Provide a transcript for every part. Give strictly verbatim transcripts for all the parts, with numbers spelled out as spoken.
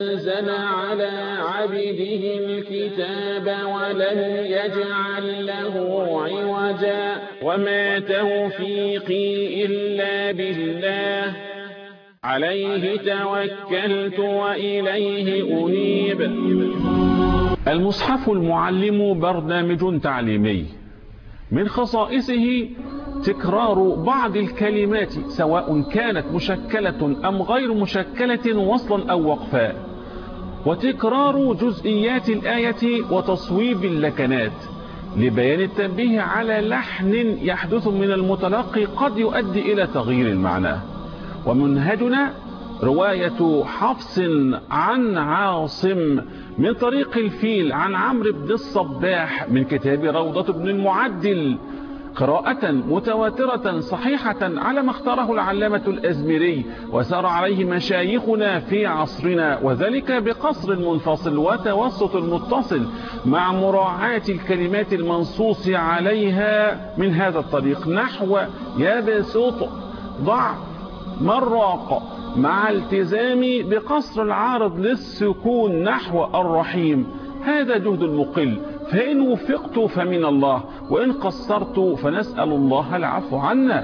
أنزل على عبده الكتاب ولم يجعل له عوجا وما توفيقي إلا بالله عليه توكلت وإليه أنيب. المصحف المعلم برنامج تعليمي من خصائصه تكرار بعض الكلمات سواء كانت مشكلة أم غير مشكلة وصلا أو وقفا، وتكرار جزئيات الآية وتصويب اللكنات لبيان التنبيه على لحن يحدث من المتلقي قد يؤدي إلى تغيير المعنى. ومنهجنا رواية حفص عن عاصم من طريق الفيل عن عمرو بن الصباح من كتاب روضة بن المعدل، قراءة متواترة صحيحة على ما اختاره العلامة الأزمري وسار عليه مشايخنا في عصرنا، وذلك بقصر المنفصل وتوسط المتصل مع مراعاة الكلمات المنصوص عليها من هذا الطريق، نحو يا بسوط ضع مراق، مع التزام بقصر العارض للسكون نحو الرحيم. هذا جهد المقل، فإن وفقت فمن الله وإن قصرت فنسأل الله العفو عنا.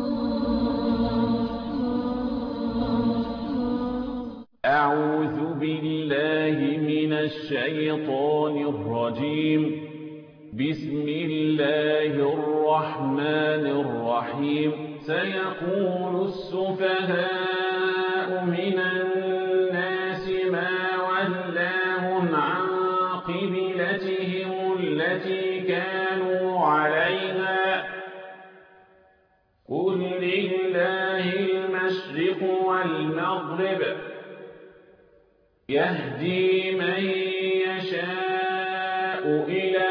أعوذ بالله من الشيطان الرجيم. بسم الله الرحمن الرحيم. سيقول السفهاء من الناس ما ولاهم عن قبلتهم التي كانوا عليها قل لله المشرق والمغرب يهدي من يشاء إلى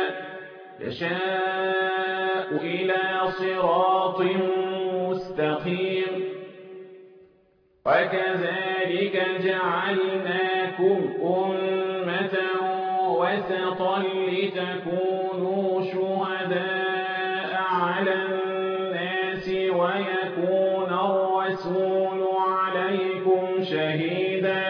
يشاء إلى صراط مستقيم. وكذلك جعلناكم أمة وسطا لتكونوا شهداء على الناس ويكون الرسول عليكم شهيدا.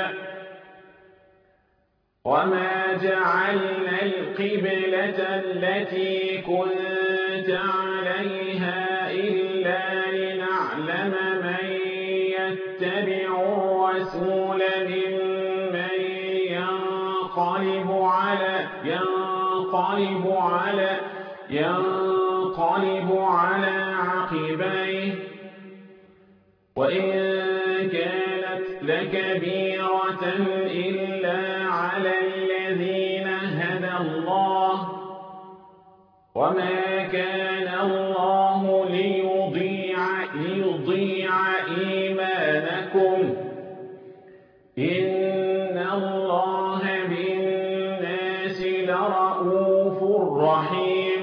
وما جعلنا القبلة التي كنت عليها إلا لنعلم من يتبع الرسول ممن ينقلب على ينقلب على ينقلب على عقبيه وإن كانت لكبيرة إلا على الذين هدى الله وما كان الله ليضيع ليضيع إيمانكم إن الله بالناس لرؤوف رحيم.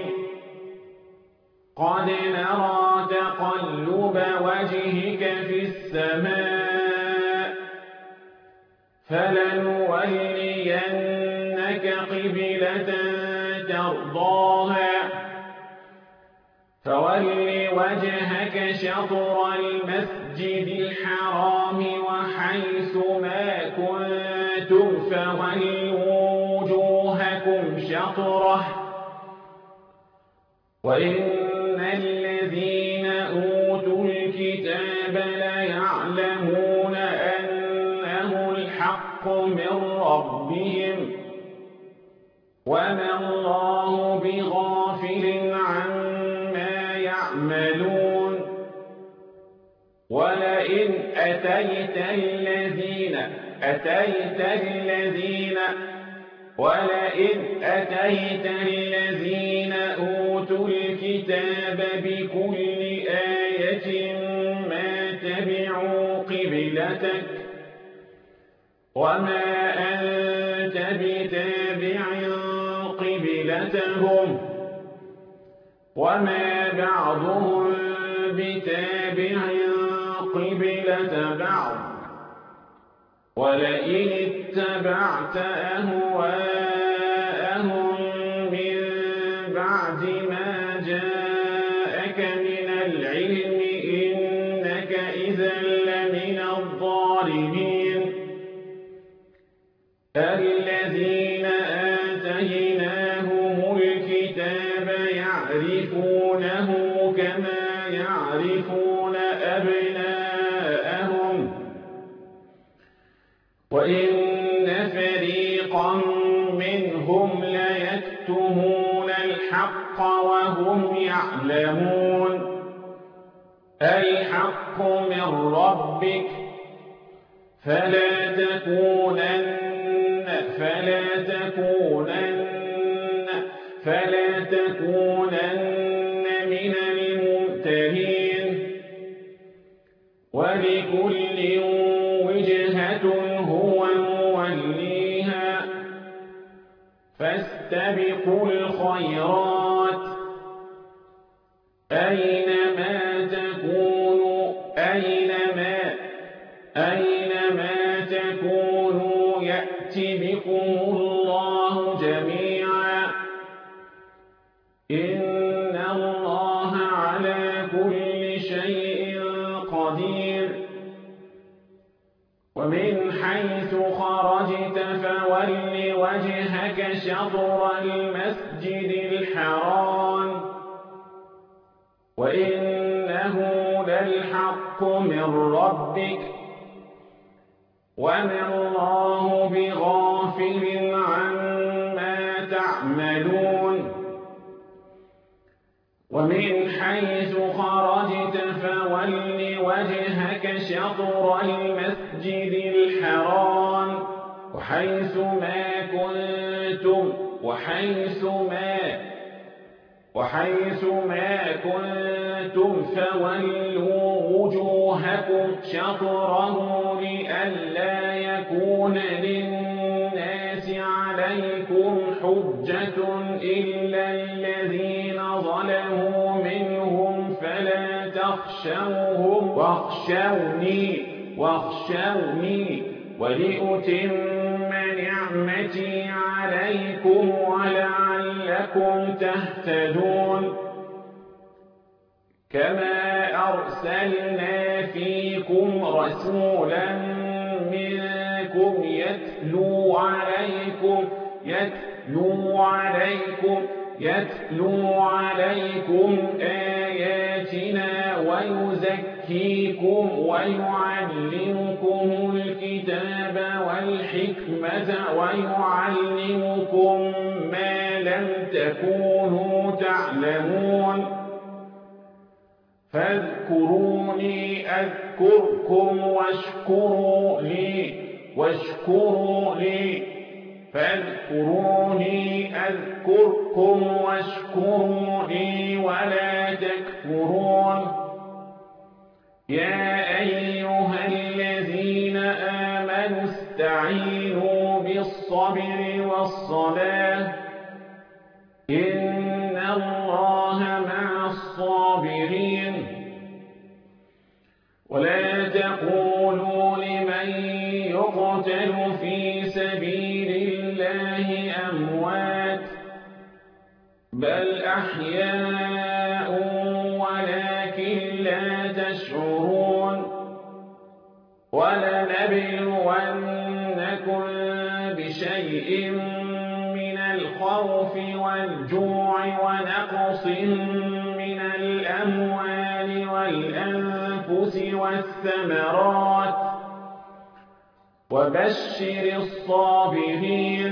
قد نرى تقلب وجهك في السماء فلنولينك قبلة ترضاها فول وجهك شطر المسجد الحرام وحيث ما كنتم فولوا وجوهكم شطره وإن الذين أوتوا الكتاب ليعلمون أنه الحق من ربهم وما الله بغافل عما يعملون. ولئن أتيت الذين أتيت الذين ولئن أتيت الذين أوتوا الكتاب بكل آية ما تبعوا قبلتك وما أنت بتابع قبلتهم وما بعضهم بتابع قبلة بعض ولئن اتبعت أهواءهم من بعد ما جاءك من العلم إنك إذا لمن الظالمين. الذين آتيناهم الكتاب يعرفونه كما يعرفون أبناءهم وإن فريقا منهم ليكتمون الحق وهم يعلمون الحق من ربك فلا تكونن فلا تكونن فلا تكونن من الممترين ولكل وجهة هو موليها فاستبقوا الخيرات أينما تكونوا أينما أينما تكونوا يأت بكم الله جميعا إن الله على كل شيء قدير ومن حيث خرجت فول وجهك شطر المسجد الحرام وإنه للحق من ربك وما الله بغافل عما تعملون ومن حيث خرجت فول وجهك شطر المسجد الحرام وحيث ما كنتم وحيث ما وحيث ما كنتم فولوا وجوهكم شطره لئلا يكون للناس عليكم حجة إلا الذين ظلموا منهم فلا تخشوهم واخشوني واخشوني ولأتم نعمتي عليكم ولعلكم تهتدون كما أرسلنا فيكم رسولا منكم يتلو عليكم يتلو عليكم يتلو عليكم آياتنا ويزكيكم ويعلمكم الكتاب والحكمة ويعلمكم ما لم تكونوا تعلمون فاذكروني أذكركم واشكروا لي واشكروا لي فاذكروني أذكركم واشكروا لي ولا تكفرون يا أيها الذين آمنوا استعينوا بالصبر والصلاة إن الله مع الصابرين ولا تقولوا لمن يقتل في سبيل الله أموات بل أحياء ولكن لا تشعرون ولنبلونكم بشيء من الخوف والجوع ونقص من الأموال والأنفس والثمرات وبشر الصابرين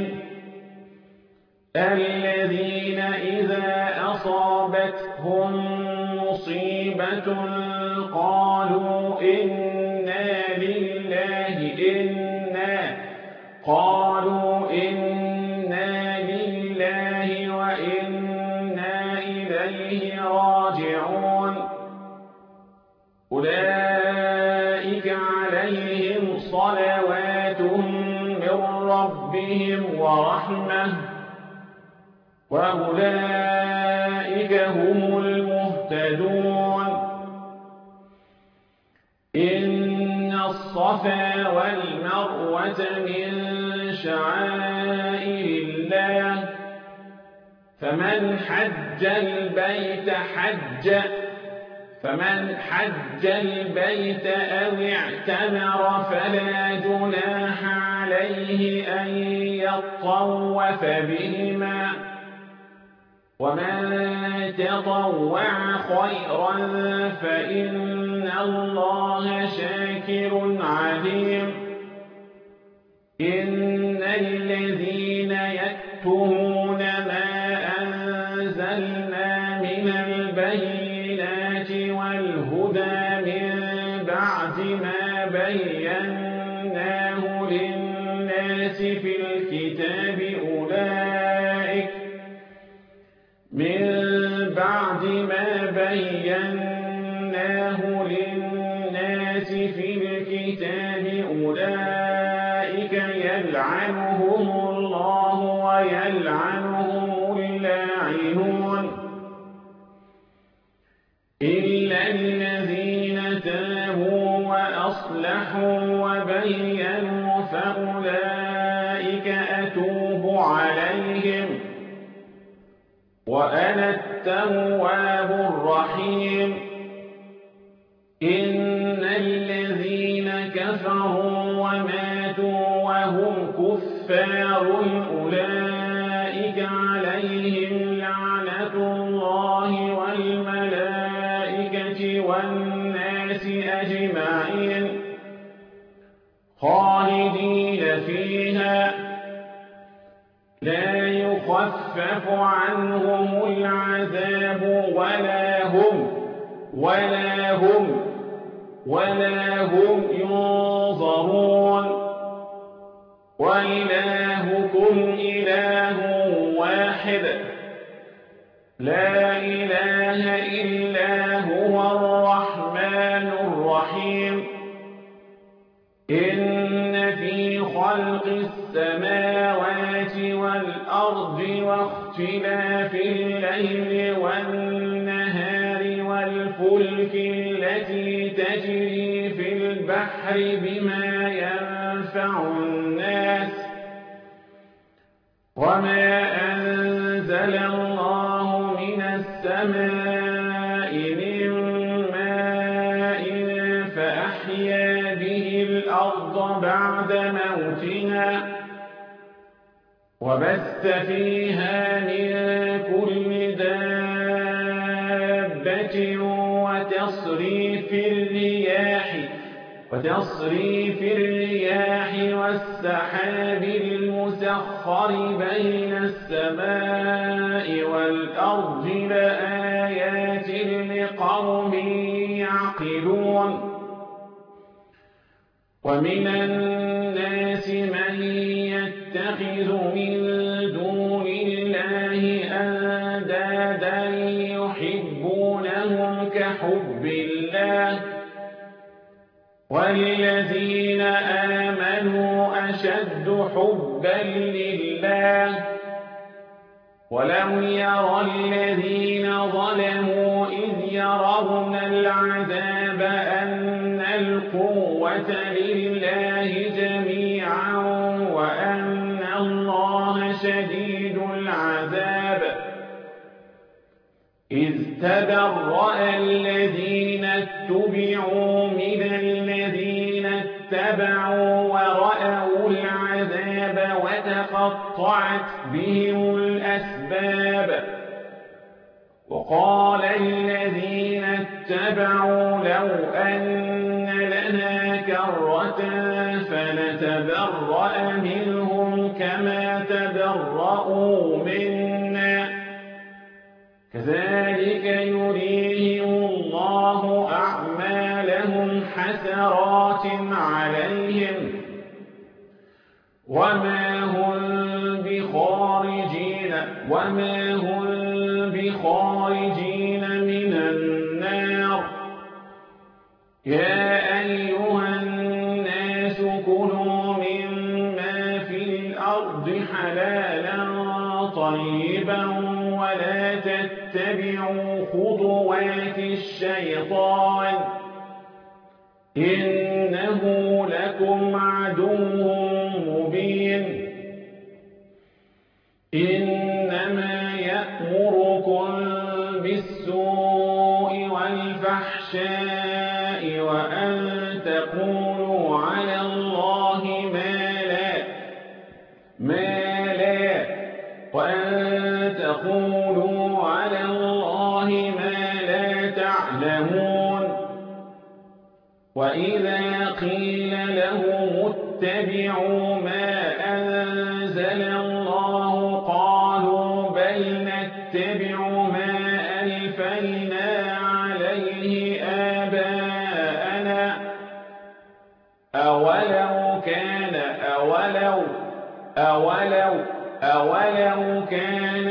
الذين إذا أصابتهم مصيبة قالوا إنا لله إنا قالوا إنا لله وإنا إليه راجعون أولئك عليهم صلوات من ربهم ورحمة وأولئك هم المهتدون إن الصفا والمروة من شعائر الله فمن حج البيت حج فمن حج البيت أو اعتمر فلا جناح عليه أن يطوف بهما ومن تطوع خيرا فإن الله شاكر عليم إن الذين يكتمون ما أنزلنا من البينات والهدى من بعد ما بيناه للناس في الكتاب أولئك من بعد ما بيناه للناس في الكتاب أولئك يلعنهم الله ويلعنهم اللاعنون إلا الذين تابوا وأصلحوا وبينوا فأولئك أتوب عليهم وأنا التواب الرحيم إن الذين كفروا وماتوا وهم كفار أولئك عليهم لعنة الله والملائكة والناس أجمعين خالدين فيها لا يخفف عنهم العذاب ولا هم ولا هم ولا هم ينظرون وإلهكم إله واحد لا إله إلا هو الرحمن الرحيم إن في خلق السماوات والأرض واختلاف الليل والنهار والفلك التي تجري في البحر بما ينفع الناس وما أنزل الله من السماء من ماء فأحيا به الأرض بعد موتها وبث فيها من كل دابة وتصريف الرياح وتصريف الرياح والسحاب المسخر بين السماء والأرض لآيات لقوم يعقلون ومن الناس من يتخذ من دون الله أندادا يحبونهم كحب الله والذين آمنوا أشد حبا لله ولو يرى الذين ظلموا إذ يرون العذاب أن القوة لله جميعا وأن الله شديد العذاب إذ تبرأ الذين اتبعوا من الذين اتبعوا ورأوا العذاب وتقطعت بهم الأسباب وقال الذين اتبعوا لو أن لنا كرة فنتبرأ منهم كما تبرأوا منا كذلك يريهم الله أعمالهم حسرات عليهم وما هم بخارجين وما هم بخارجين من النار يا أيها الناس كلوا مما في الأرض حلالا طيبا ولا تتبعوا خطوات الشيطان إنه لكم عدو مبين إنما يأمركم بالسوء والفحشاء وأن تقولوا على الله ما لا ما لا وأن تقولوا على الله ما لا تعلمون وإذا قيل لهم اتبعوا ما أنزل الله قالوا بل نتبع ما ألفينا عليه آباءنا أولو كان أولو أولو أولو كان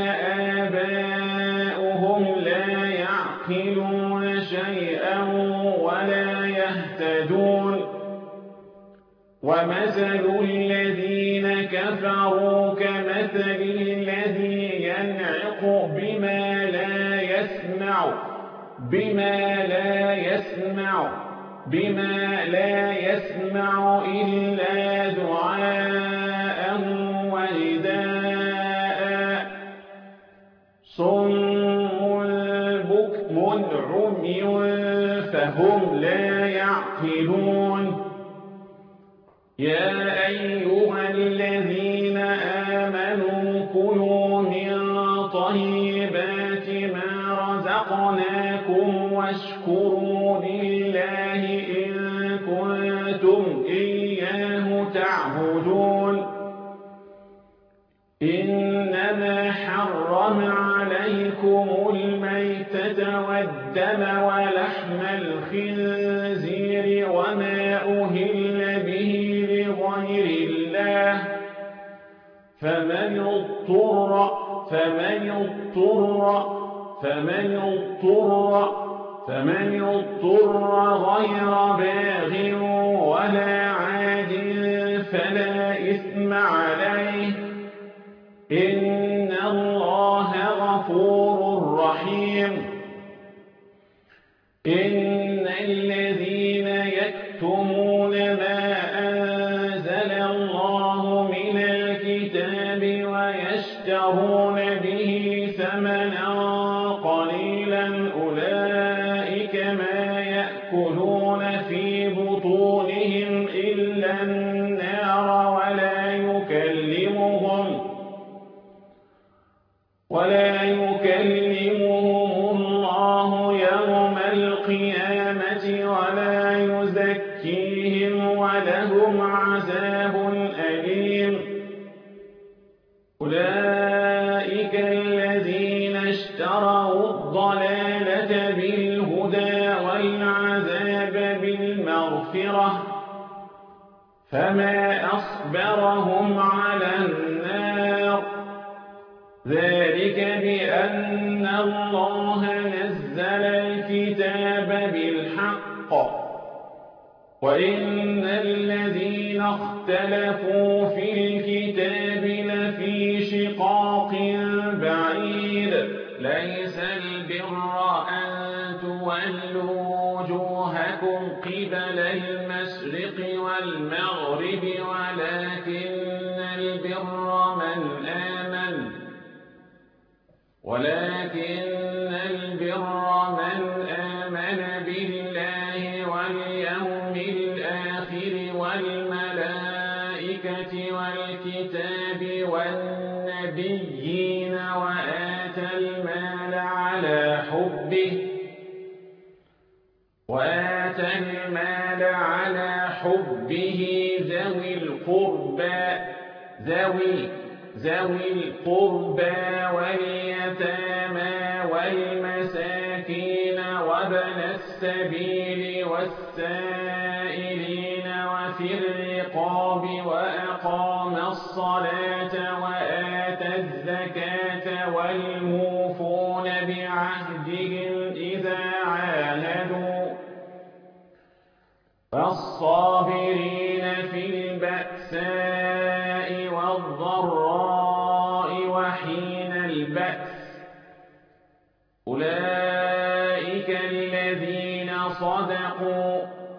آباؤهم لا يعقلون شيئا ولا يهتدون ومثل الذين كفروا كمثل الذي ينعق بما لا يسمع بما لا يسمع بما لا يسمع إلا دعاء ونداء صم بكم عمي فهم لا يعقلون يا أيها الذين آمنوا كلوا من طيبات ما رزقناكم واشكروا لله إن كنتم إياه تعبدون إنما حرم عليكم الميتة والدم ولحم الخنزير وما أهل به لغير الله فمن اضطر فمن اضطر فمن اضطر فمن اضطر غير باغ ولا عاد فلا إثم عليه إن الله غفور رحيم إن الذين يكتمون ما أنزل الله من الكتاب ويشترون به ثمنا قليلا أولئك ما يأكلون في بطونهم إلا النار ولا يكلمهم ولا يكلمهم الله يوم القيامة ولا يزكيهم ولهم عذاب أليم أولئك الذين اشتروا الضلالة بالهدى والعذاب بالمغفرة فما أصبرهم على النار ذلك بأن الله نزل الكتاب بالحق وإن الذين اختلفوا في الكتاب لفي شقاق بعيد ليس البر أن تولوا وجوهكم قبل المشرق والمغرب ولكن البر من آمن ولكن البر من آمن بالله واليوم الآخر والملائكة والكتاب والنبيين وآتى المال على حبه وآتى المال على حبه ذوي القربى ذوي ذوي القربى واليتامى والمساكين وابن السبيل والسائلين وفي الرقاب وأقام الصلاة وآتى الزكاة والموفون بعهدهم إذا عاهدوا فالصابرين في البأساء والضراء وحين البأس أولئك الذين صدقوا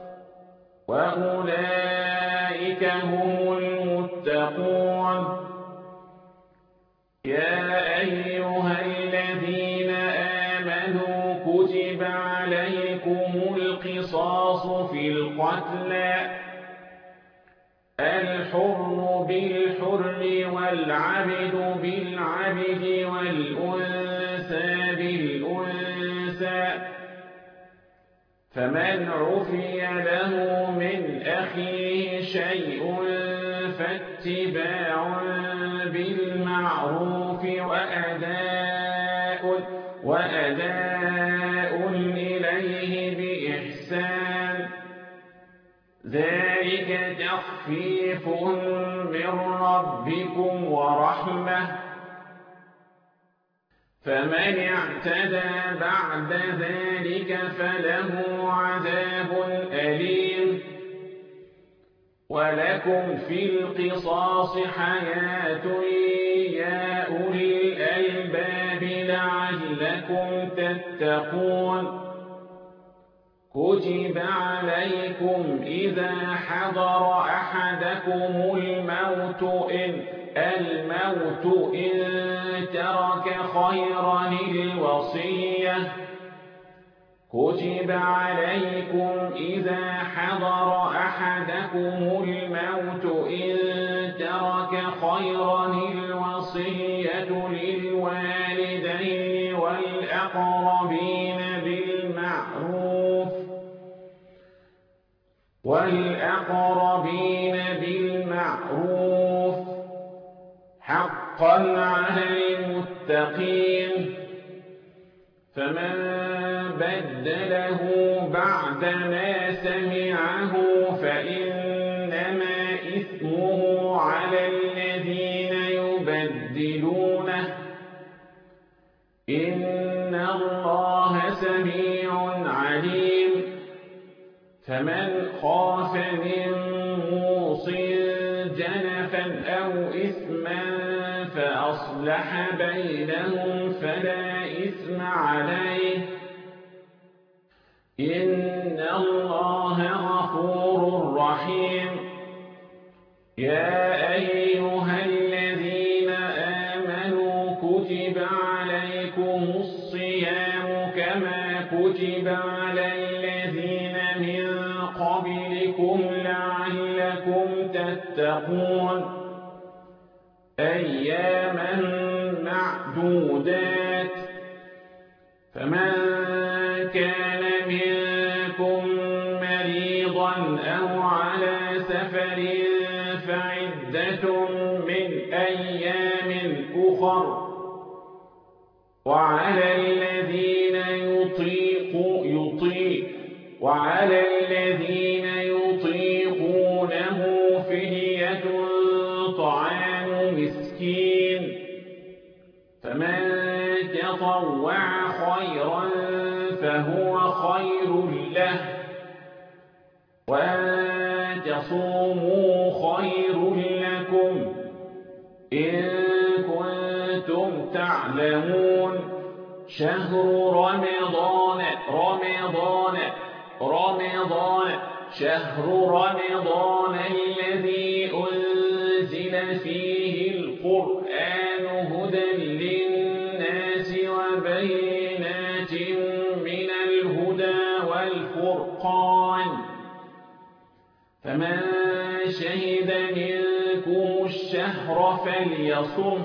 وأولئك هم المتقون يا أيها الذين آمنوا كتب عليكم القصاص في القتلى الحر بالحر والعبد بالعبد والأنثى بالأنثى فمن عفي له من أخيه شيء فاتباع بالمعروف وأداء, وأداء إليه بإحسان ذلك تخفيف من ربكم ورحمة فمن اعتدى بعد ذلك فله عذاب أليم ولكم في القصاص حياة يا أولي الألباب لعلكم تتقون كتب عليكم إذا حضر أحدكم الموت إن الموت إن ترك خيرا الوصية كتب عليكم إذا حضر أحدكم الموت إن ترك خيرا الوصية للوالدين والأقربين بالمعروف والأقربين بالمعروف حقا على المتقين فمن بدله بعدما سمعه فإنما إثمه على الذين يبدلونه إن الله سميع عليم فمن خاف من موصٍ جنفا أو إثما فأصلح بينهم فلا إثم عليه إن الله غفور رحيم يا أيها الذين آمنوا كتب عليكم الصيام كما كتب على الذين من قبلكم لعلكم تتقون أياما معدودات فمن كان منكم مريضا أو على سفر فعدة من أيام أخر وعلى الذين يطيق يطيق وعلى الذين يطيقونه فدية طعام مسكين فمن تطوع خيرا فهو خير له وأن تصوموا خير لكم إن كنتم تعلمون شهر رمضان رمضان رمضان شهر رمضان الذي أنزل فيه القرآن هدى للناس وبينات من الهدى والفرقان فمن شهد منكم الشهر فليصم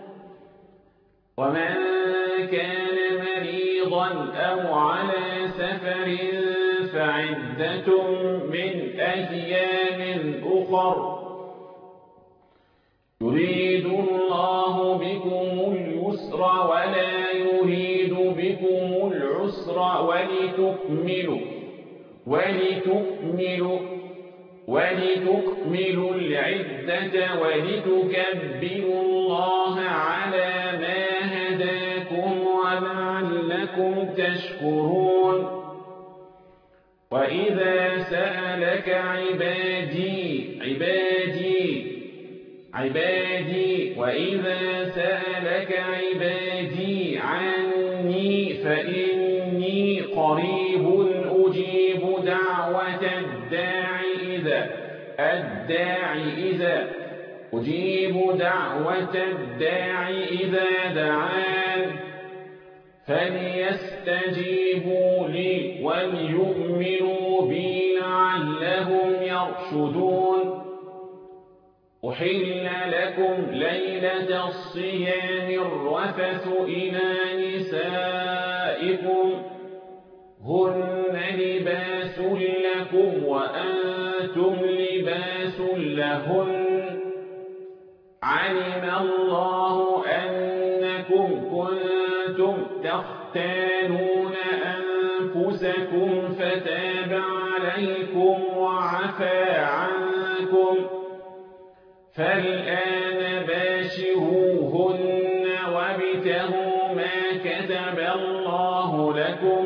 ومن كان مريضا أو على سفر فعدة من أيام أخر يريد الله بكم اليسر ولا يريد بكم العسر ولتكملوا ولتكملوا ولتكملوا العدة ولتكبروا الله على ما هداكم ولعلكم تشكرون وإذا سألك عبادي عبادي عبادي وإذا سألك عبادي عني فإني قريب أجيب دعوة الداعي إذا الداعي إذا أجيب دعوة الداعي إذا دعان فليستجيبوا لي وليؤمنوا بي لعلهم يرشدون أحل لكم ليلة الصيام الرفث إلى نسائكم هن لباس لكم وأنتم لباس لهن علم الله أنكم كنتم تختانون أنفسكم فتاب عليكم وعفى عنكم فالآن باشروهن وابتغوا ما كتب الله لكم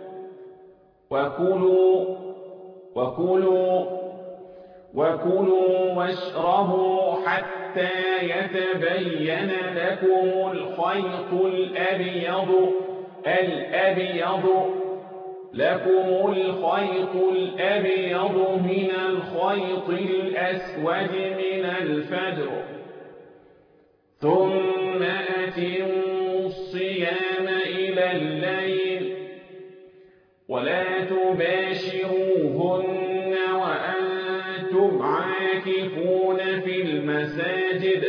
وكلوا وكلوا وكلوا واشربوا حتى يتبين لكم الخيط الأبيض الأبيض لكم الخيط الأبيض من الخيط الأسود من الفجر ثم أتموا الصيام إلى الليل ولا تباشروهن وأنتم عاكفون في المساجد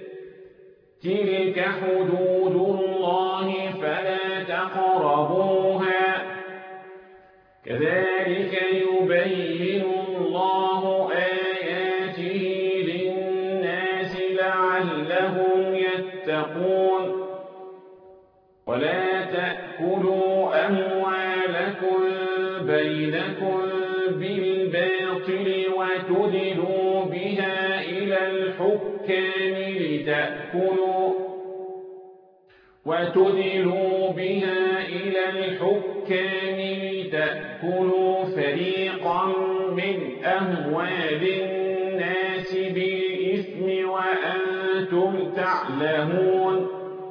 تلك حدود الله فلا تقربوها كذلك يبين الله آياته للناس لعلهم يتقون ولا تأكلوا أموالكم بينكم بالباطل وتدلوا بها إلى الحكام لتأكلوا وتدلوا بها إلى الحكام لتأكلوا فريقا من أموال الناس بالإثم وأنتم تعلمون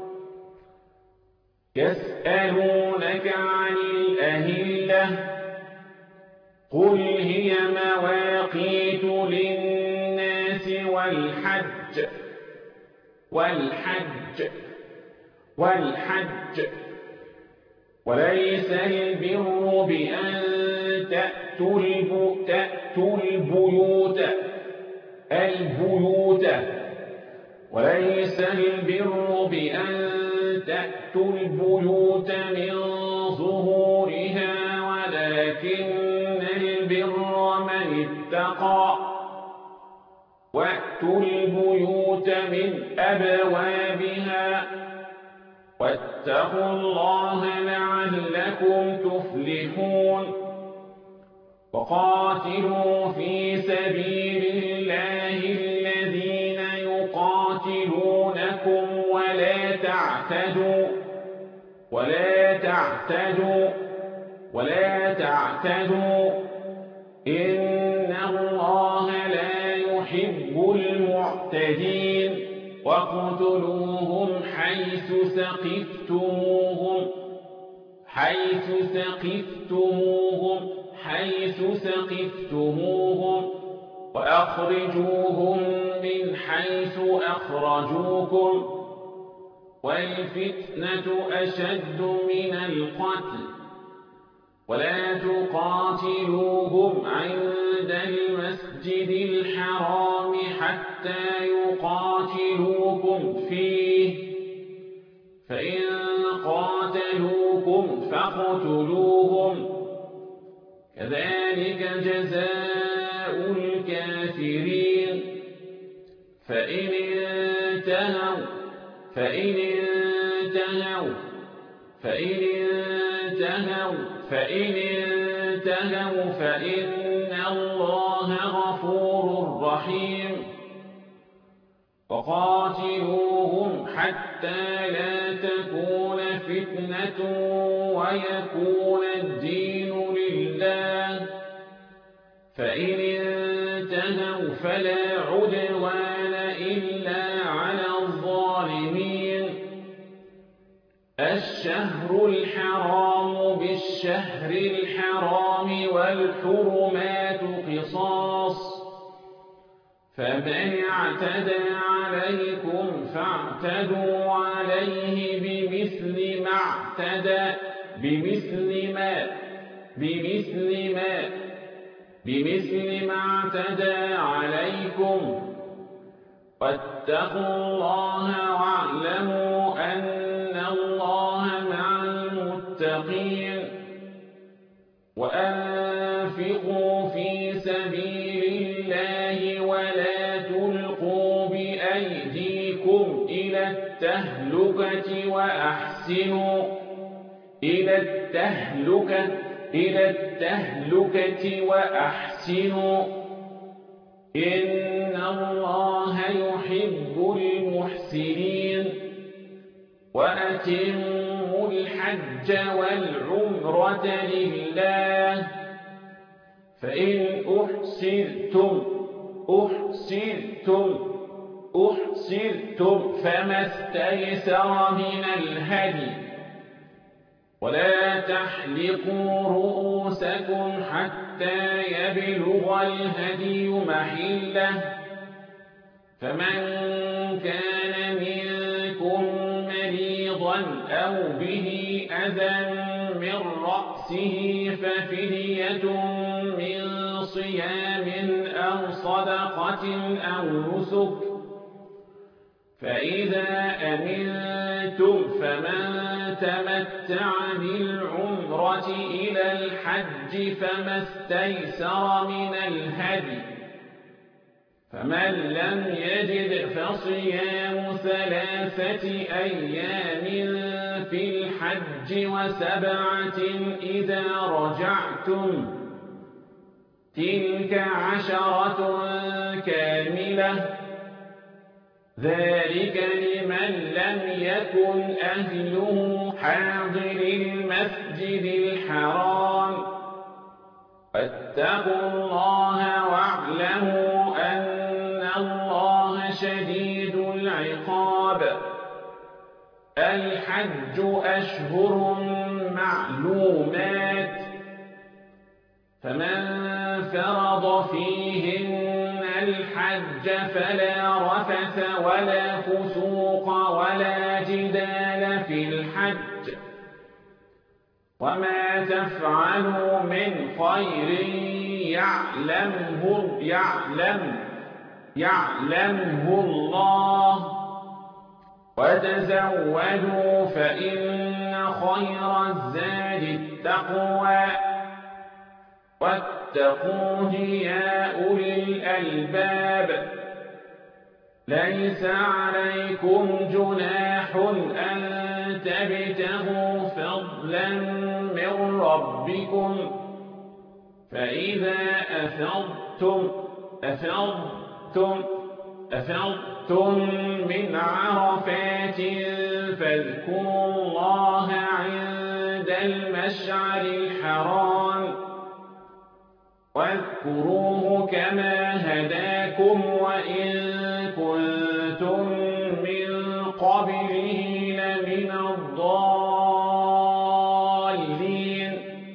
يسألونك عن الأهلة قل هي مواقيت للناس والحج والحج والحج وليس البر بأن تأتوا البيوت البيوت وليس البر بأن تأتوا البيوت من ظهورها ولكن البر من اتقى وأتوا البيوت من أبوابها واتقوا الله لعلكم تفلحون وقاتلوا في سبيل الله الذين يقاتلونكم ولا تعتدوا ولا تعتدوا ولا تعتدوا إن الله لا يحب المعتدين واقتلوهم حيث ثقفتموهم حيث ثقفتموهم حيث ثقفتموهم وأخرجوهم من حيث أخرجوكم والفتنة أشد من القتل ولا تقاتلوهم عند المسجد الحرام حتى يقاتلوكم فيه فإن قاتلوكم فاقتلوهم كذلك جزاء الكافرين فإن انتهوا فإن انتهوا فإن انتهوا فإن انتهوا فإن الله غفور رحيم وقاتلوهم حتى لا تكون فتنة ويكون الدين لله فإن انتهوا فلا عدوان إلا على الظالمين الشهر الحرام بالشهر الحرام والحرمات قصاص فمن اعتدى عليكم فاعتدوا عليه بمثل ما اعتدى بمثل ما بمثل ما بمثل ما اعتدى عليكم واتقوا الله واعلموا أن الله مع المتقين وأنفقوا في سبيل الله ولا تلقوا بأيديكم إلى التهلكة وأحسنوا إلى التهلكة إلى التهلكة وأحسنوا إن الله يحب المحسنين وأتموا الحج والعمرة لله فإن أحسنتم أحسنتم أحسنتم فما استيسر من الهدي ولا تحلقوا رؤوسكم حتى يبلغ الهدي محله فمن كان منكم مريضا أو به أذى من رأسه ففدية من صيام أو صدقة أو نسك فإذا أمنتم فمن تمتع بالعمرة إلى الحج فما استيسر من الهدي فمن لم يجد فصيام ثلاثة أيام في الحج وسبعة إذا رجعتم تلك عشرة كاملة ذلك لمن لم يكن أهله حاضر المسجد الحرام واتقوا الله واعلموا أن الله شديد العقاب الحج أشهر معلومات فمن فرض فيهن الحج فلا رفث ولا فسوق ولا جدال في الحج وما تفعلوا من خير يعلمه يعلم يعلمه الله وتزودوا فإن خير الزاد التقوى واتقوه يا أولي الألباب ليس عليكم جناح أن تبتغوا فضلا من ربكم فإذا أفضتم أفضتم أفضتم من عرفات فاذكروا الله عند المشعر الحرام واذكروه كما هداكم وإن كنتم من قبله لمن الضالين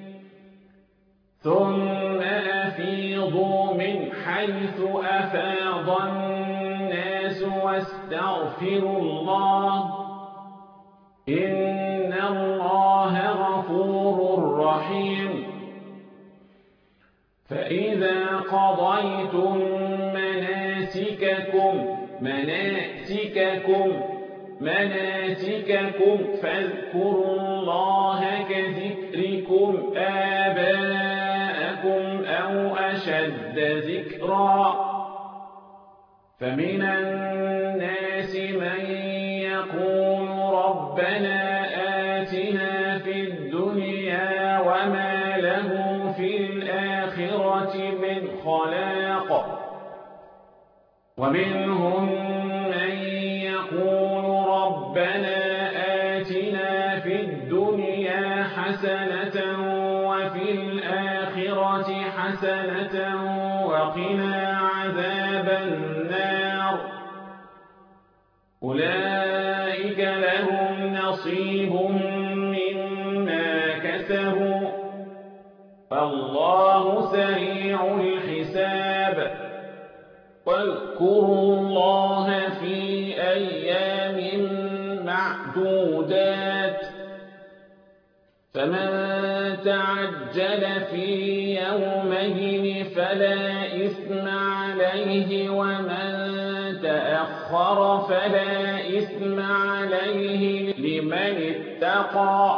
ثم أفيضوا من حيث أفاض الناس واستغفروا الله إن الله غفور رحيم فإذا قضيتم مناسككم مناسككم مناسككم فاذكروا الله كذكركم آباءكم أو أشد ذكرا فمن الناس من يقول ربنا آتنا في الدنيا وما له في الآخرة من خلاق ومنهم من يقول ربنا آتنا في الدنيا حسنة وفي الآخرة حسنة وقنا عذاب النار أولئك لهم نصيب مما كسبوا فالله سريع الحساب واذكروا الله في أيام معدودات فمن تعجل في يومين فلا إثم عليه ومن تأخر تأخر فلا إثم عليه لمن اتقى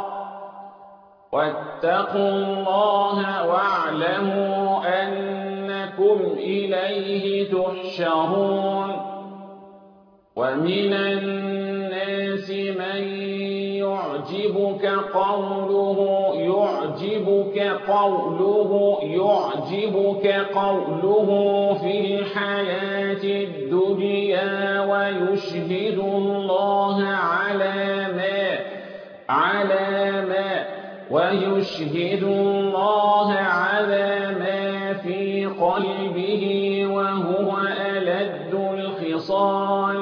واتقوا الله واعلموا أنكم إليه تحشرون ومن الناس من يعجبك قوله يعجبك قوله يعجبك قوله في الحياة الدنيا ويشهد الله على ما على ما ويشهد الله على ما في قلبه وهو ألد الخصال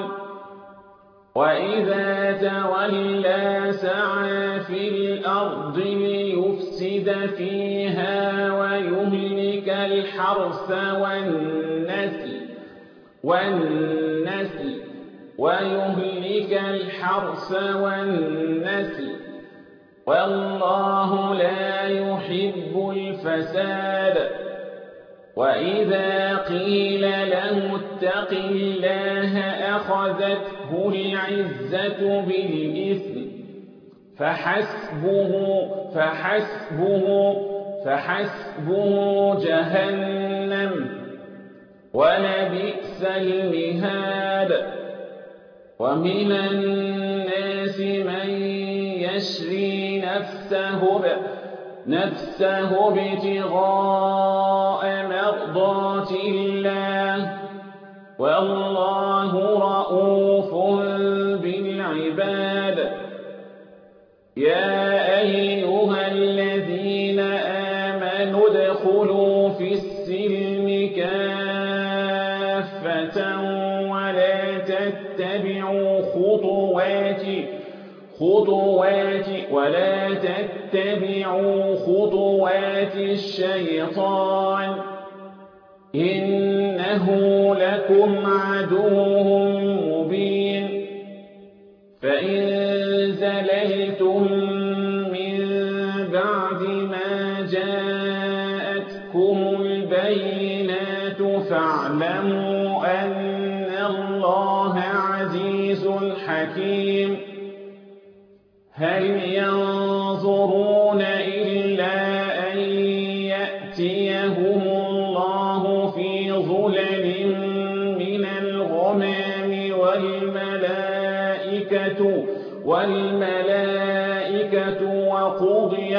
وإذا تولى سعى في الأرض ليفسد فيها ويهلك الحرث والنسل والنسل ويهلك الحرث والنسل والله لا يحب الفساد وإذا قيل له اتق الله أخذته العزة بالإثم فحسبه فحسبه فحسبه جهنم ولبئس المهاد ومن الناس من يشري نفسه نفسه ابتغاء مرضات الله والله رؤوف بالعباد يا أيها الذين آمنوا ادخلوا في السلم كافة ولا تتبعوا خطوات خطوات ولا تتبعوا خطوات الشيطان إنه لكم عدو مبين فإن زللتم من بعد ما جاءتكم البينات فاعلموا أن الله عزيز حكيم هل ينظرون إلا أن يأتيهم الله في ظلل من الغمام والملائكة والملائكة وقضي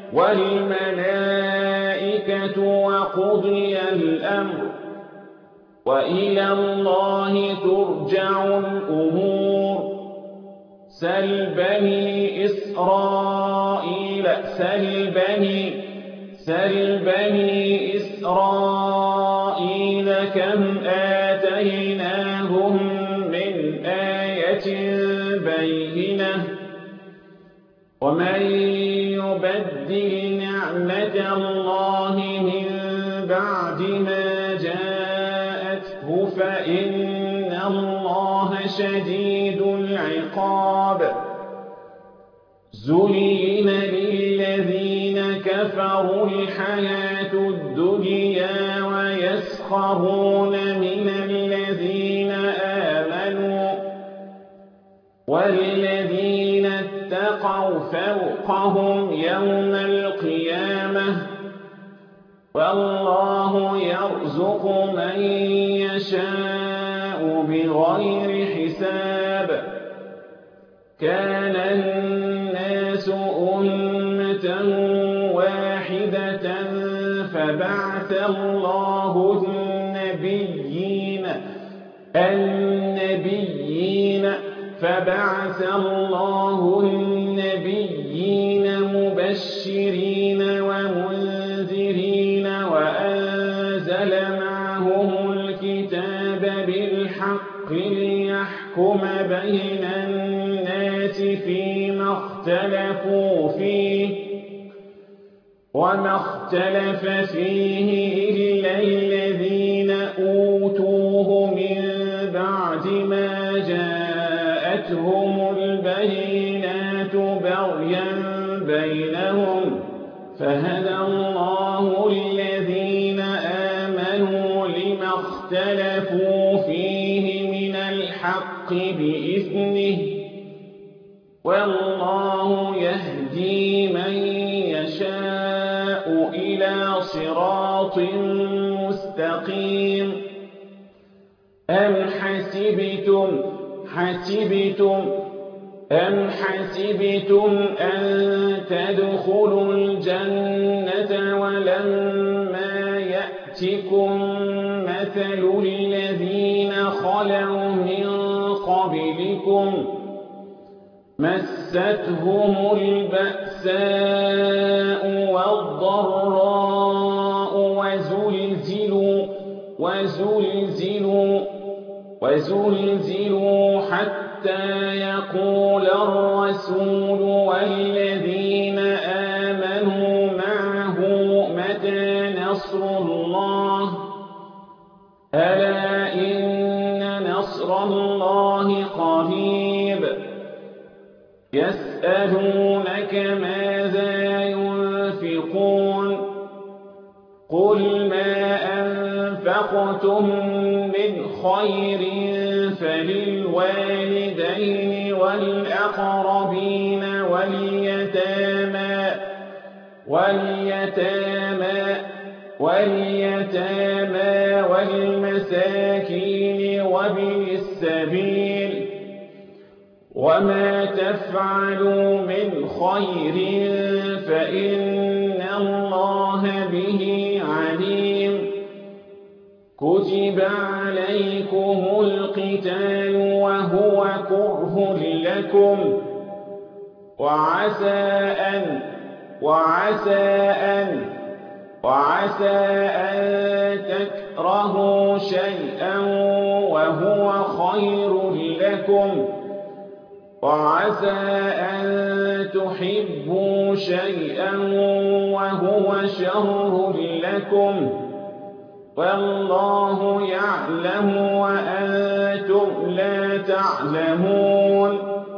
والملائكة وقضي الأمر وإلى الله ترجع الأمور سل بني إسرائيل سل بني سل بني إسرائيل كم آتيناهم من آية بينة ومن يبدل نعمة الله من بعد ما جاءته فإن الله شديد العقاب زين للذين كفروا الحياة الدنيا ويسخرون من الذين آمنوا والذين اتقوا فوقهم يوم القيامة والله يرزق من يشاء بغير حساب كان الناس أمة واحدة فبعث الله النبيين النبيين فبعث الله النبيين مبشرين ومنذرين وأنزل معهم الكتاب بالحق ليحكم بين الناس فيما اختلفوا فيه وما اختلف فيه إلا الذين أوتوه من بعد ما جاءتهم البينات بغيا بينهم فهدى الله الذين آمنوا لما اختلفوا فيه من الحق بإذنه والله يهدي من يشاء إلى صراط مستقيم أم حسبتم حسبتم أم حسبتم أن تدخلوا الجنة ولما يأتكم مثل الذين خلوا من قبلكم مستهم البأساء والضراء وزلزلوا وزلزلوا وزلزلوا حتى يقول الرسول والذين آمنوا معه متى نصر الله ألا إن نصر الله قريب يسألونك ماذا ينفقون قل ما أنفقتم من خير فللوالدين والأقربين واليتامى واليتامى واليتامى والمساكين وابن السبيل وما تفعلوا من خير فإن الله به عليم كتب عليكم القتال وهو كره لكم وعسى أن وعسى أن وعسى أن تكرهوا شيئا وهو خير لكم وعسى أن تحبوا شيئا وهو شر لكم والله يعلم وأنتم لا تعلمون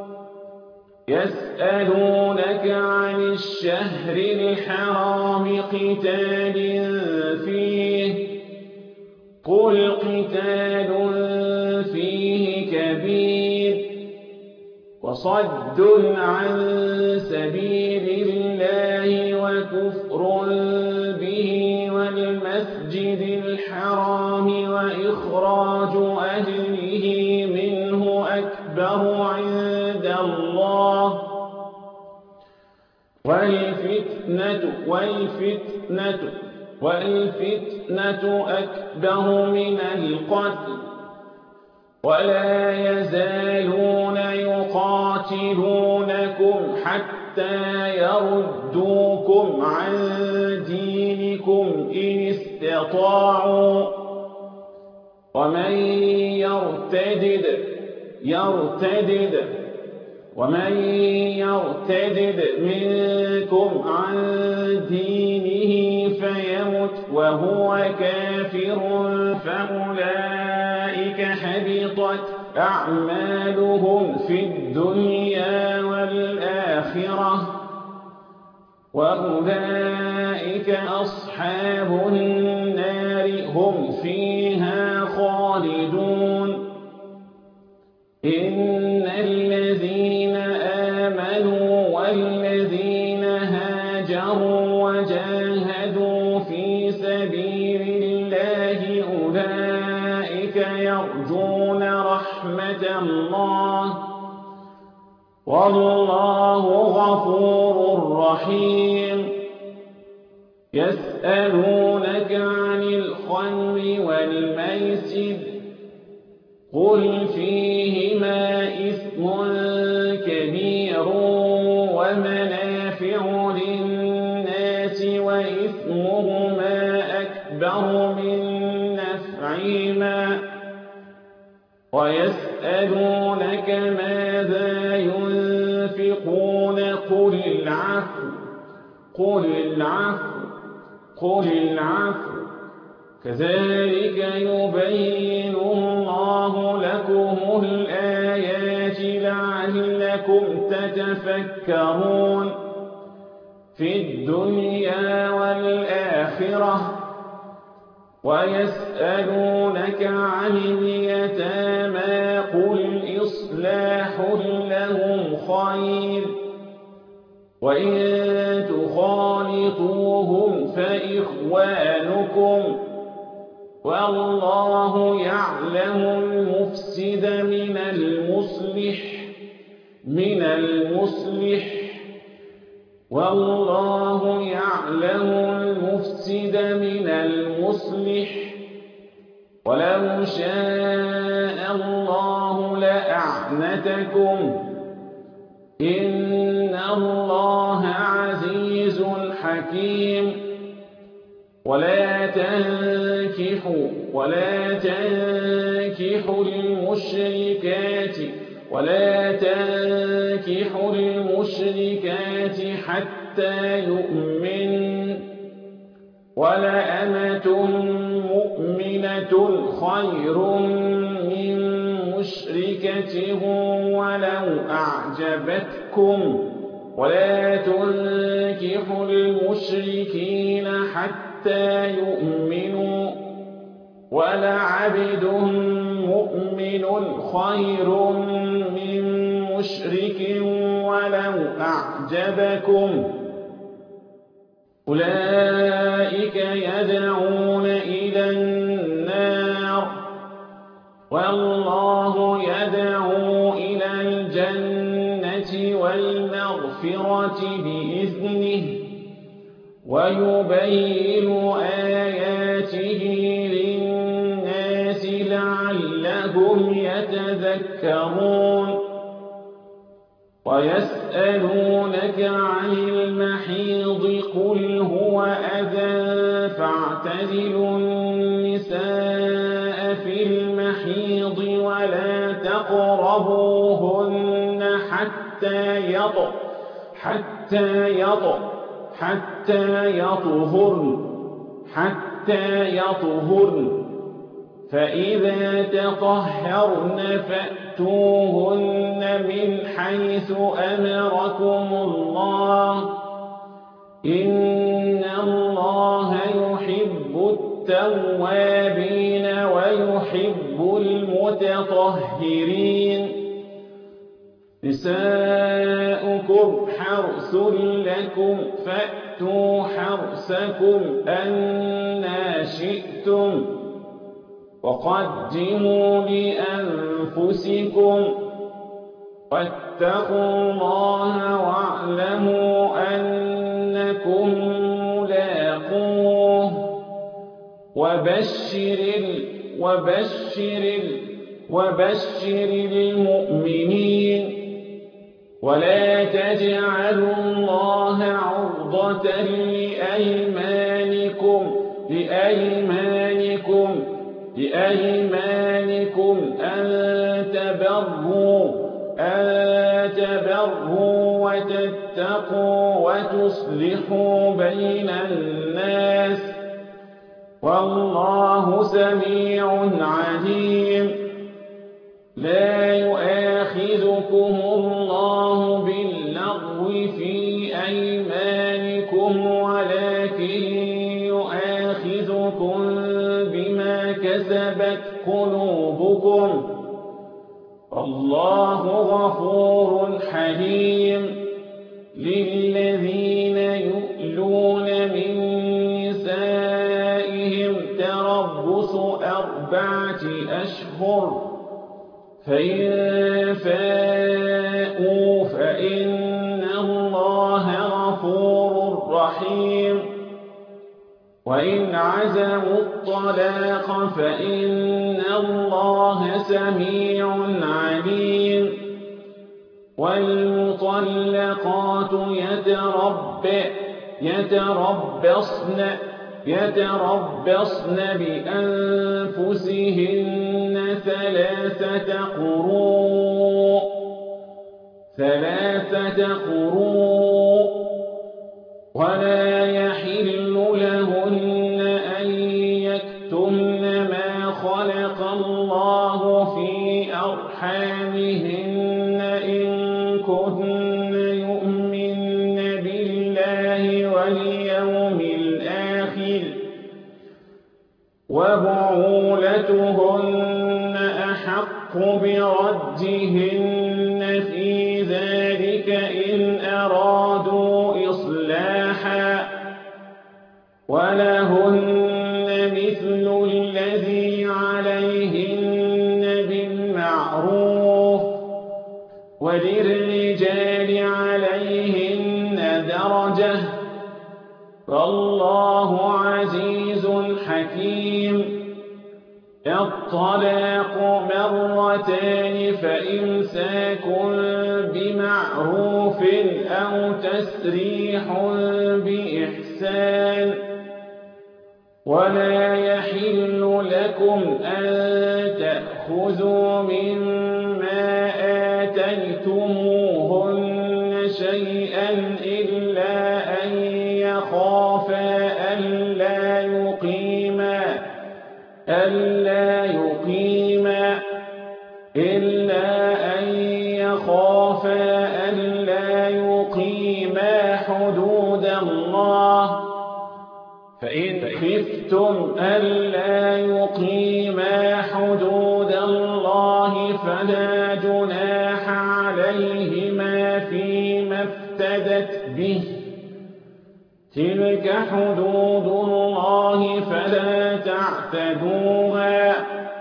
يسألونك عن الشهر الحرام قتال فيه قل قتال فيه كبير وصد عن سبيل الله وكفر به والمسجد الحرام وإخراج أهله منه أكبر عند الله والفتنة والفتنة والفتنة أكبر من القتل ولا يزالون يقاتلونكم حتى يردوكم عن دينكم إن استطاعوا ومن يرتدد يرتدد ومن يرتدد منكم عن دينه فيمت وهو كافر فأولئك حبطت أعمالهم في الدنيا والآخرة وأولئك أصحاب النار هم فيها خالدون إن الذين آمنوا والذين هاجروا وجاهدوا في سبيل الله أولئك يرجون رحمة الله والله غفور رحيم يسألونك عن الخمر والميسر قل فيهما إثم كبير ومنافع للناس وإثمهما أكبر من نفعهما ويسألونك ماذا ينفقون قل العفو قل العفو قل العفو كذلك يبين الله لكم الآيات لعلكم تتفكرون في الدنيا والآخرة ويسألونك عن اليتامى قل إصلاح إصلاح لهم خير، وإن تخالطوهم فإخوانكم، والله يعلم المفسد من المصلح من المصلح والله يعلم المفسد من المصلح ولو شاء الله لأعنتكم، إن الله عزيز حكيم. ولا تنكحوا ولا تنكحوا المشركات ولا تنكحوا المشركات حتى يؤمن، ولأمة مؤمنة خير من مشركة ولو أعجبتكم، ولا تنكحوا المشركين حتى يؤمنوا، ولعبد مؤمن خير من مشرك ولو أعجبكم. أولئك يدعون إلى النار، والله يدعو إلى الجنة والمغفرة بإذنه، ويبين آياته للناس لعلهم يتذكرون. ويسألونك عن المحيض قل هو أذى فاعتزلوا النساء في المحيض ولا تقربوهن حتى يطهرن حتى يطهرن حتى يطهرن حتى يطهرن فإذا تطهرن فأتوهن من حيث أمركم الله، إن الله يحب التوابين ويحب المتطهرين. نساؤكم حرث لكم فأتوا حرثكم أنى شئتم، وقدموا لأنفسكم واتقوا الله واعلموا أنكم ملاقوه. وبشر وبشر وبشر المؤمنين. ولا تجعلوا الله عرضة لأيمانكم لأيمانكم لأيمانكم أن تبروا أن تبروا وتتقوا وتصلحوا بين الناس، والله سميع عليم. لا يؤاخذكم الله باللغو في أيمانكم ولكن يؤاخذكم بما كسبت قلوبكم، والله غفور حليم. للذين يؤلون من نسائهم تربص أربعة أشهر، فإن فاءوا فإن الله غفور رحيم. وإن عزموا الطلاق فإن الله سميع عليم. والمطلقات يتربصن يتربصن بأنفسهن ثلاثة قروء ثلاثة قروء ولا يحل لهن أن يكتمن ما خلق الله في أرحامهن إن كن يؤمن بالله واليوم الآخر، وبعولتهن أحق بردهن وللرجال عليهن درجة والله عزيز حكيم. الطلاق مرتان فإمساك بمعروف أو تسريح بإحسان. ولا يحل لكم أن تأخذوا مما آتيتموهن شيئا إلا أن يخافا ألا يقيما ألا يقيما إلا أن يخافا ألا يقيما حدود الله. فإن خفتم ألا يقيما حدود الله فلا جناح عليهما فيما افتدت به. تلك حدود الله فلا تعتدوها.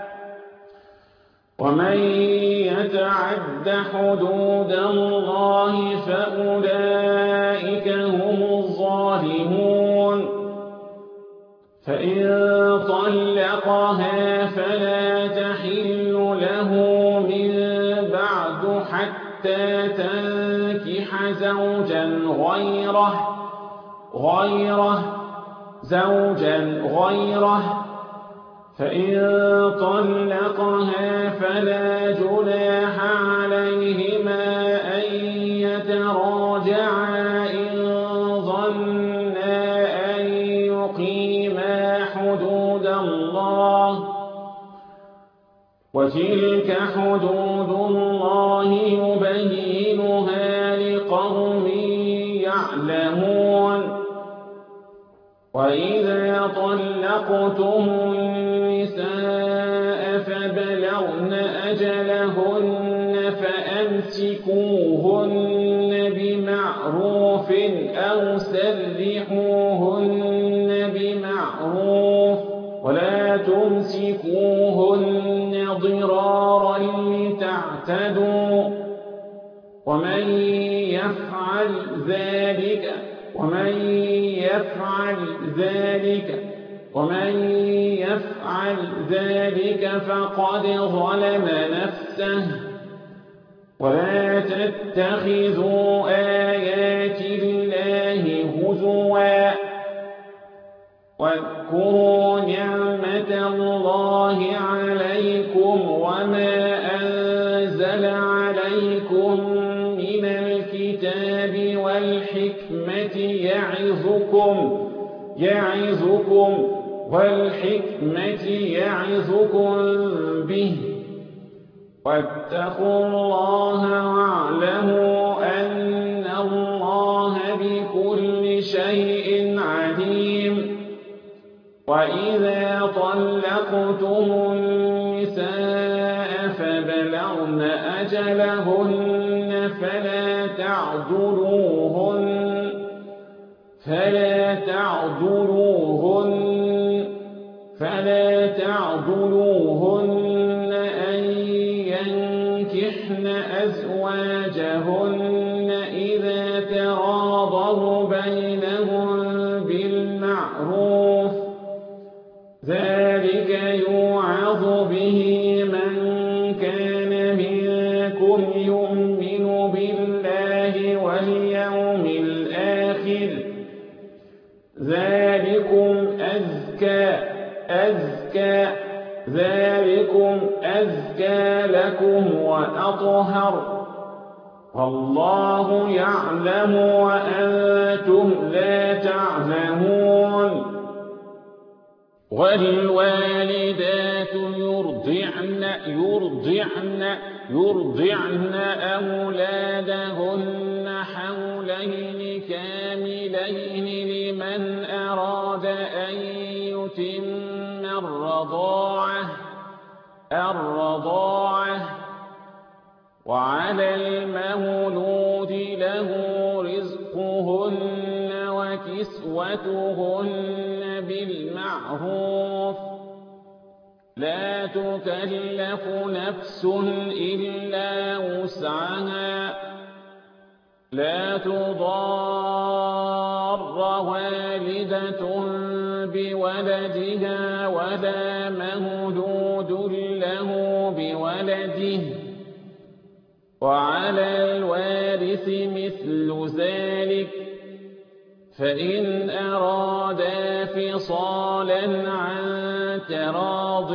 ومن يتعد حدود الله فأولئك هم الظالمون. فإن طلقها فلا تحل له من بعد حتى تنكح زوجا غيره غيره زوجا غيره. فإن طلقها فلا جناح عليهما أن يتراجعا إن ظنا أن يقيما حدود الله. وتلك حدود الله يبينها لقوم يعلمون. وإذا طلقتم النساء فبلغن أجلهن فأمسكوهن بمعروف أو سرحوهن بمعروف ولا تمسكوهن ضرارا لتعتدوا. ومن يفعل ذلك ومن يفعل ذلك ومن يفعل ذلك فقد ظلم نفسه. ولا تتخذوا آيات الله هزوا. واذكروا نعمة الله عليكم وما أنزل عليكم من الكتاب والحكمة يعظكم يعظكم والحكمة يعظكم به. واتقوا الله واعلموا أن الله بكل شيء عليم. وإذا طلقتم النساء فبلغن أجلهن فلا تعذروهن فلا تعذروهن فلا تعذروهن أن ينكحن أزواجهن إذا تراضوا بينهم بالمعروف. ذلك يوعظ به من كان منكم يؤمن بالله واليوم الآخر. ذلكم أزكى أزكى ذلكم أزكى لكم وأطهر والله يعلم وأنتم لا تعلمون. والوالدات يرضعن يرضعن يرضعن أولادهن حولين كاملين لمن أراد أن يتم الرضاعة الرضاعة وعلى المولود له رزقهن وكسوتهن بالمعروف. لا تكلف نفس إلا وسعها لا تضار والدة بولدها ولا مولود له بولده وعلى الوارث مثل ذلك فإن أرادا فصالا عن تراض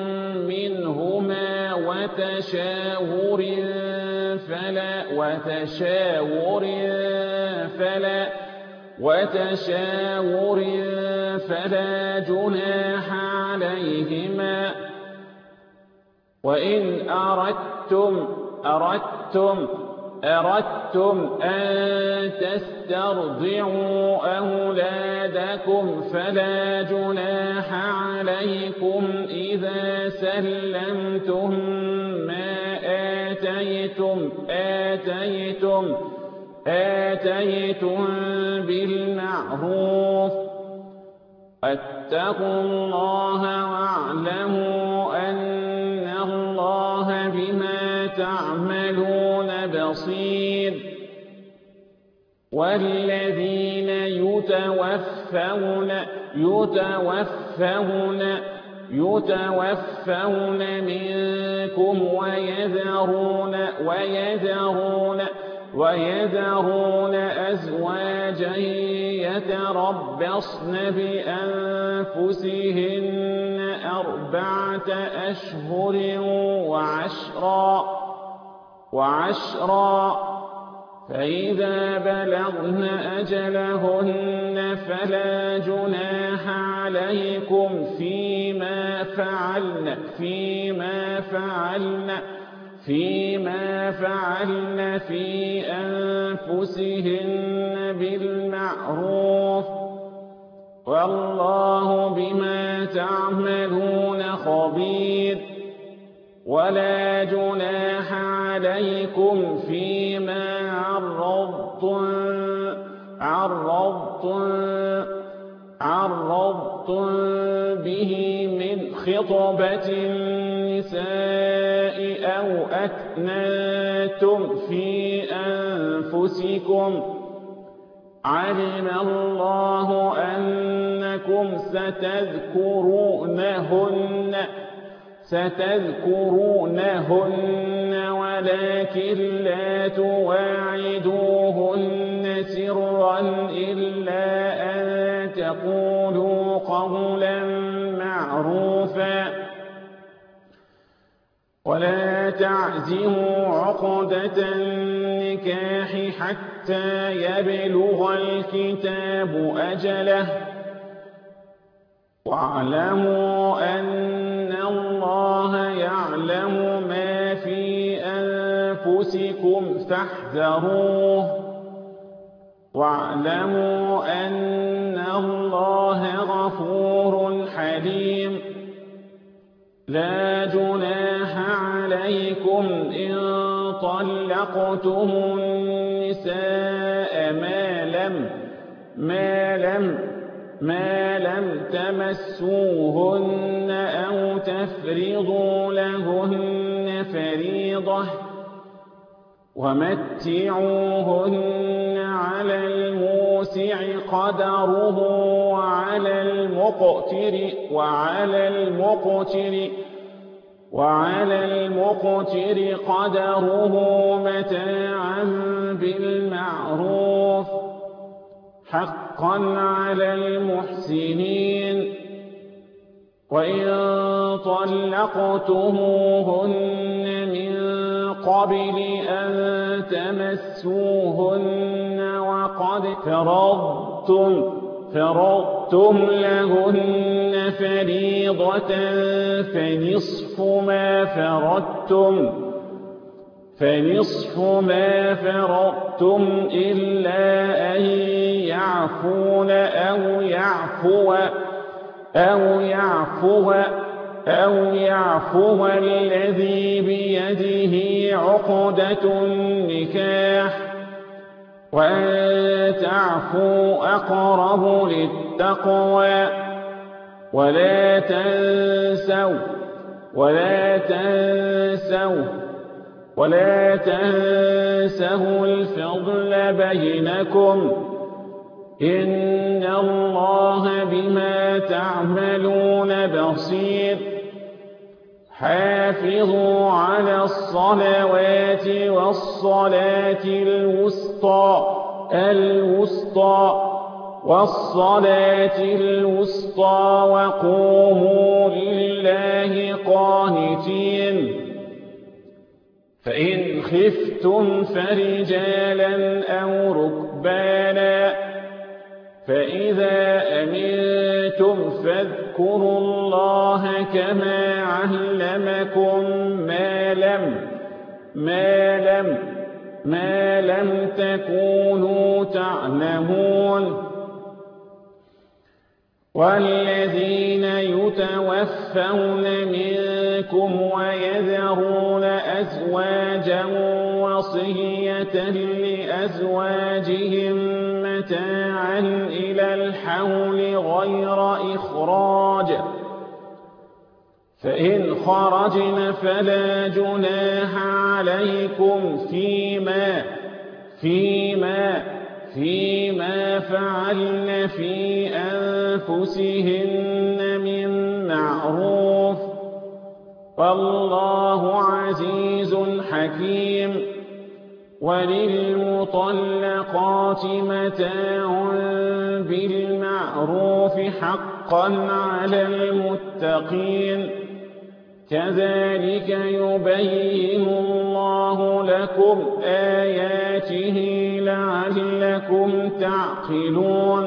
منهما وتشاور فلا وتشاور فلا وتشاور فلا جناح عليهما وإن أردتم أردتم أردتم أن تسترضعوا أولادكم فلا جناح عليكم إذا سلمتم ما آتيتم آتيتم آتيتم بالمعروف واتقوا الله واعلموا أن الله بما تعملون بصير والذين يتوفون يتوفون يتوفون منكم ويذرون ويذرون ويذرون أزواجا يتربصن بأنفسهن أربعة أشهر وعشرا وعشرا فإذا بلغن أجلهن فلا جناح عليكم فيما فعلن فيما فعلن فيما فعلن في أنفسهن بالمعروف والله بما تعملون خبير ولا جناح عليكم فيما عرضتم عرضتم عرضتم به من خطبة النساء أو أكننتم في أنفسكم علم الله أنكم ستذكرونهن ستذكرونهن ولكن لا تواعدوهن سرا إلا أن تقولوا قولا معروفا ولا تعزموا عقدة النكاح حتى يبلغ الكتاب أجله واعلموا أن الله يعلم ما في أنفسكم فاحذروه واعلموا أن الله غفور حليم لا جناح عليكم إن طلقتم النساء ما لم ما لم ما لم تمسوهن أو تفرضوا لهن فريضة ومتعوهن على الموسع قدره وعلى المقتر وعلى المقتر وعلى المقتر قدره متاعا بالمعروف حقا على المحسنين وإن طلقتموهن من قبل أن تمسوهن وقد فرضتم فرضتم لهن فريضة فنصف ما فرضتم فنصف ما فرضتم إلا أن يعفون أو يعفو أو يعفو أو يعفو الذي بيده عقدة النكاح وأن تعفوا أقرب للتقوى ولا تنسوا ولا تنسوا ولا تنسوا الفضل بينكم إن الله بما تعملون بصير حافظوا على الصلوات والصلاة الوسطى الوسطى والصلاة الوسطى وقوموا لله قانتين فإن خفتم فرجالا أو ركبانا فإذا أمنتم فاذكروا الله كما علمكم ما لم ما لم ما لم تكونوا تعلمون والذين يتوفون منكم ويذرون أزواجا وصية لأزواجهم متاعا إلى الحول غير إخراج فإن خرجن فلا جناح عليكم فيما فيما فيما فعلن في أنفسهن من معروف والله عزيز حكيم وللمطلقات متاع بالمعروف حقا على المتقين كذلك يبين الله لكم آياته لعلكم تعقلون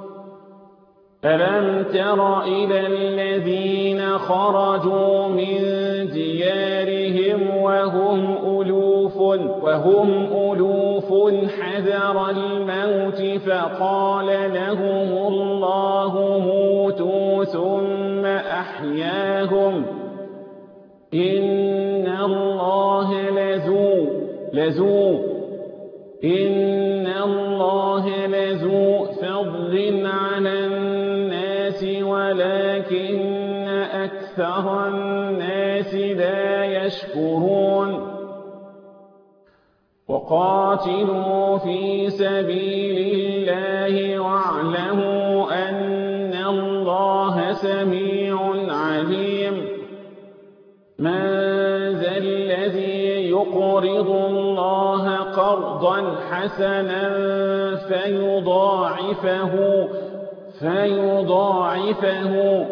ألم تر إلى الذين خرجوا من ديارهم وهم ألوف وهم ألوف حذر الموت فقال لهم الله موتوا ثم أحياهم إن الله لذو لذو إن الله لذو فضل على الناس ولكن أكثر الناس لا يشكرون وقاتلوا في سبيل الله واعلموا أن الله سميع عليم من ذا الذي يقرض الله قرضا حسنا فيضاعفه فيضاعفه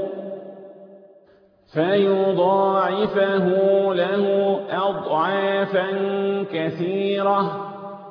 فيضاعفه له أضعافا كثيرة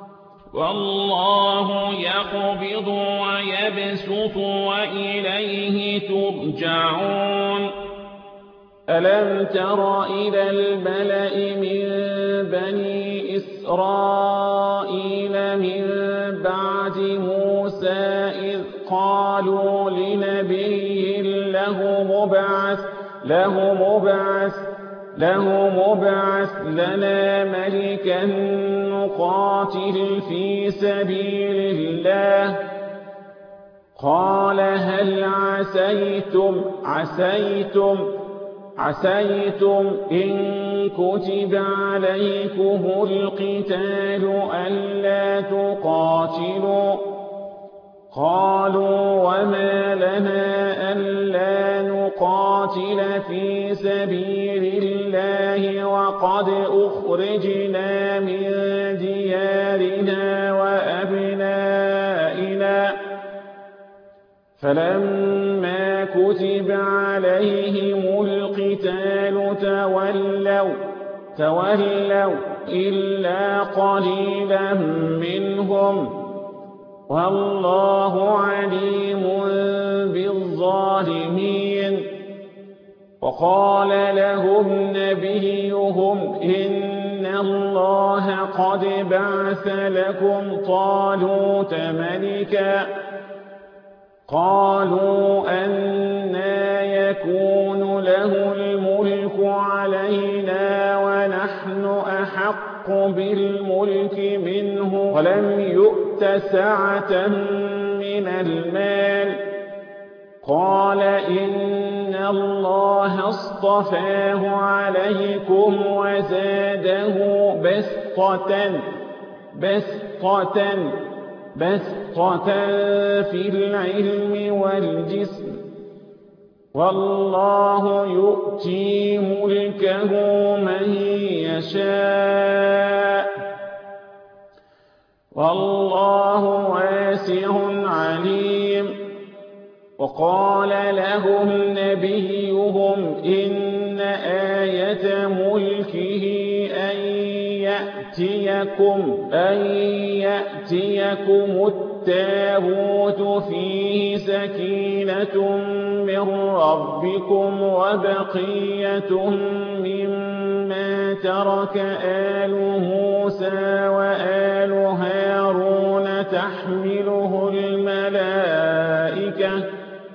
والله يقبض ويبسط وإليه ترجعون ألم تر إلى الملأ من بني إسرائيل من بعد موسى إذ قالوا لنبي له مبعث له مبعث له مبعث لنا ملكا نقاتل في سبيل الله قال هل عسيتم عسيتم عسيتم إن كتب عليكم القتال ألا تقاتلوا قالوا وما لنا ألا نقاتل في سبيل الله وقد أخرجنا من ديارنا وأبنائنا فلما كتب عليهم القتال تولوا تولوا إلا قليلا منهم والله عليم بالظالمين وقال لهم نبيهم إن الله قد بعث لكم طالوت ملكا قالوا أنى يكون له الملك علينا ونحن أحق بالملك منه ولم يؤت سعة من المال قال إن الله اصطفاه عليكم وزاده بسطة بسطة بسطة في العلم والجسم والله يؤتي ملكه من يشاء والله واسع عليم. وقال لهم نبيهم إن آية ملكه أن يأتيكم أن يأتيكم التابوت فيه سكينة من ربكم وبقية مما ترك آل موسى وآل هارون تحمله الملائكة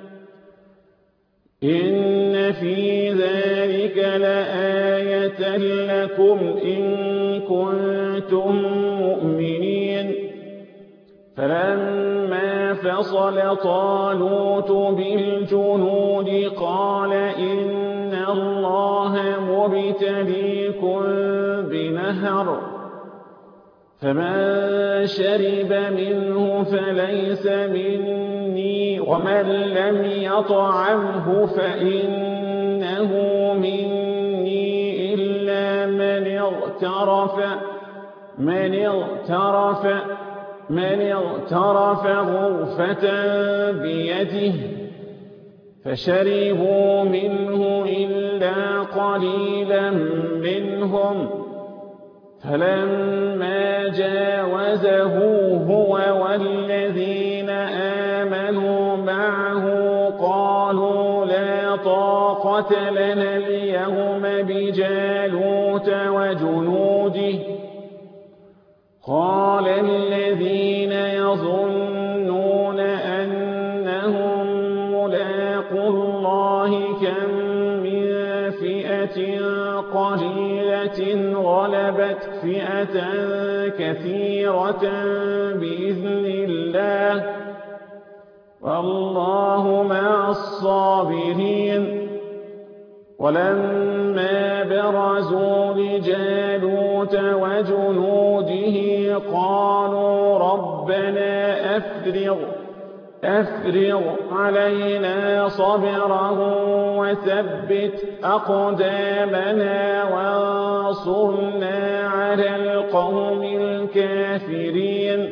إن في ذلك لآية لكم إن كنتم مؤمنين. فلما فصل طالوت بالجنود قال إن الله مبتليكم بنهر فمن شرب منه فليس مني ومن لم يطعمه فإنه مني إلا من اغترف من اغترف من اغترف غرفة بيده فشربوا منه إلا قليلا منهم. فلما جاوزه هو والذين آمنوا معه قالوا لا طاقة لنا اليوم بجالوت وجنوده. قال الذين يظنون أنهم ملاقو الله كم من فئة قليلة غلبت فئة كثيرة بإذن الله والله مع الصابرين. ولما برزوا لجالوت وجنوده قالوا ربنا أفرغ أفرغ علينا صبرا وثبت أقدامنا وانصرنا على القوم الكافرين.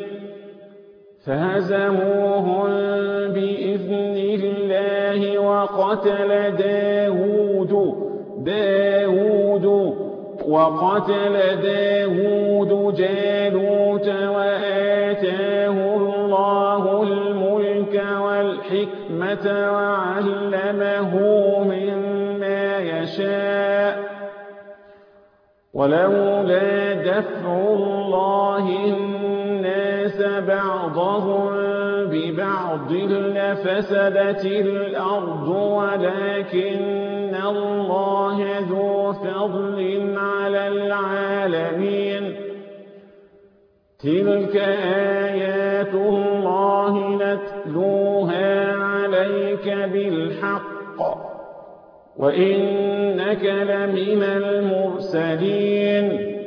فهزموهم بإذن الله وقتل داود داود وقتل داود جالوت وآتاه الله الملك والحكمة وعلمه مما يشاء ولولا دفع الله الناس بعضهم ببعض لفسدت الأرض ولكن الله ذو فضل على العالمين. تلك آيات الله نتلوها عليك بالحق وإنك لمن المرسلين.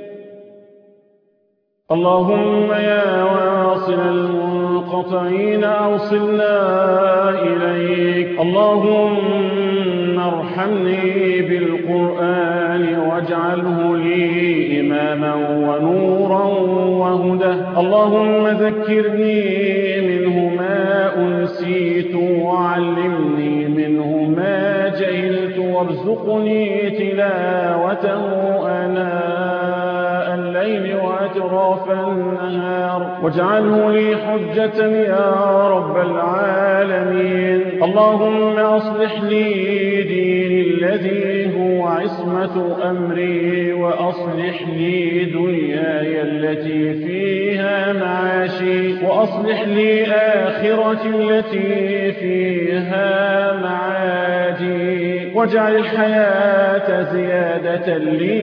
اللهم يا واصل المنقطعين أوصلنا إليك. اللهم ارحمني بالقرآن واجعله لي إماما ونورا وهدى. اللهم ذكرني منه ما أنسيت وعلمني منه ما جهلت وارزقني تلاوته آناء الليل وأطراف النهار واجعله لي حجة يا رب العالمين. اللهم أصلح لي ديني الذي هو عصمة أمري وأصلح لي دنياي التي فيها معاشي وأصلح لي آخرتي التي فيها معادي واجعل الحياة زيادة لي